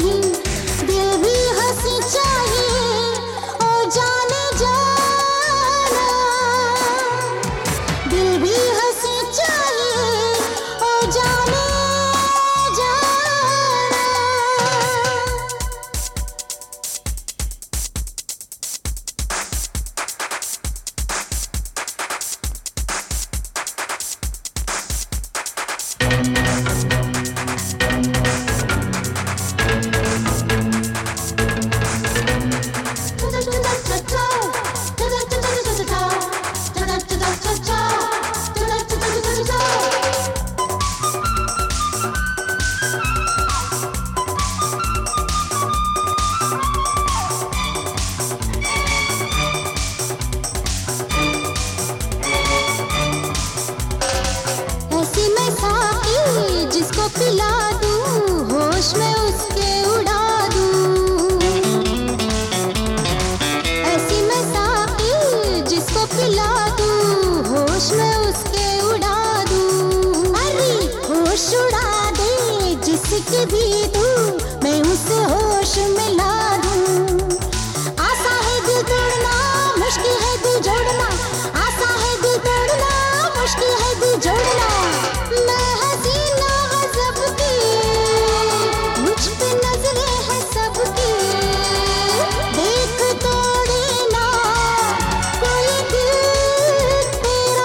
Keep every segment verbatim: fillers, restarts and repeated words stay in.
नहीं, दिल भी हंसी चाहिए ओ जाने जाना, दिल भी हंसी चाहिए ओ जाने जाना। ऐसी मैं साकी जिसको पिला दूं, होश में उसके उड़ा दूं। ऐसी मैं साकी जिसको पिला दूं, होश में उसके उड़ा दूं। अरे होश उड़ा दे जिसकी भी दूं, मैं उसे होश में ला दूं। आसा है दिल तोड़ना, मुश्किल है दिल जोड़ना, आसा है दिल तोड़ना, मुश्किल है दिल जोड़ना। मैं हसीना गज़ब की, मुझ पे नजरें हैं सबकी, देख तोड़े ना कोई दिल तेरा।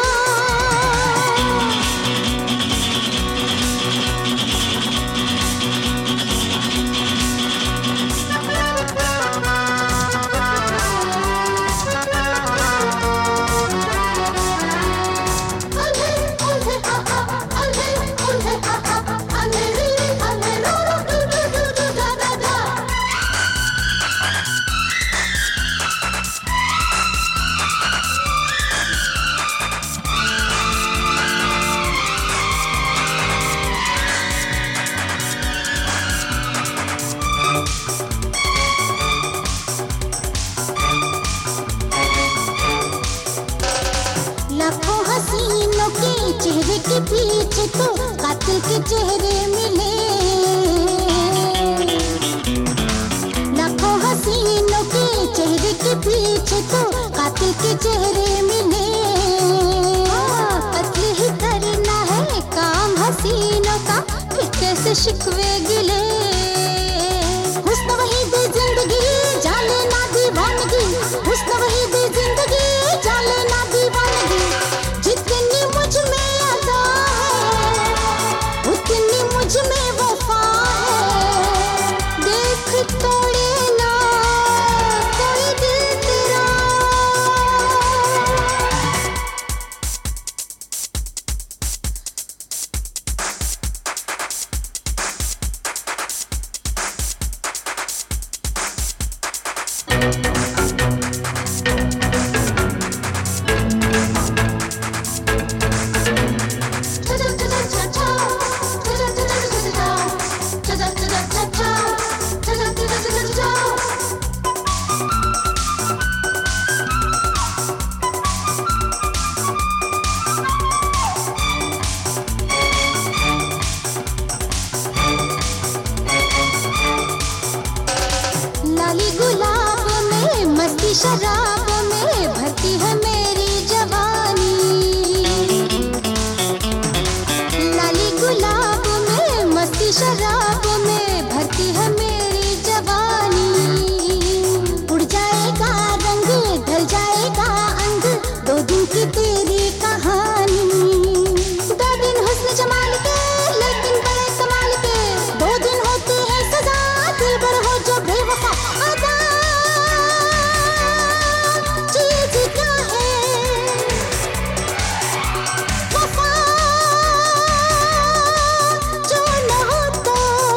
लाखों हसीनों के चेहरे के पीछे तो कातिल के चेहरे मिले। लाखों हसीनों के चेहरे के पीछे तो कातिल के चेहरे मिले। कत्ल ही करना है काम हसीनों का, फिर कैसे शिकवे गिले। हुस्न वही दे जिंदगी जाले ना दीवानगी, हुस्न वही दे जिंदगी जाले ना दीवानगी। जितनी मुझ में अदा है, उतनी मुझ में वफा है। देख तोड़े ना कोई दिल तेरा। लाली गुलाब में मस्ती शराब में भरती है मेरी जवानी। लाली गुलाब में मस्ती शराब में भरती है मेरी जवानी। उड़ जाएगा रंग ढल जाएगा अंग, दो दिन की तेरी कहानी। दो दिन हुस्न जमाल के लेकिन बड़े कमाल के, दो दिन होती है सजा दिल भर हो जो बेवफा। अदा चीज क्या है वफा, जो न हो तो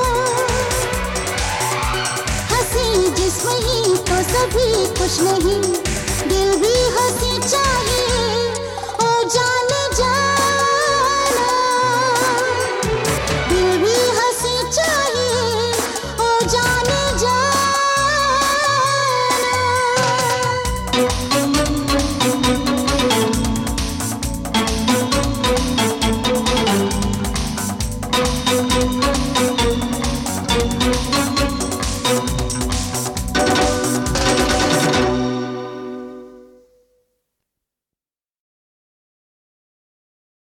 हंसी जिस्म ही तो सभी कुछ नहीं। दिल भी हंसी चाहिए ओ जाने जाना, दिल भी हंसी चाहिए ओ जाने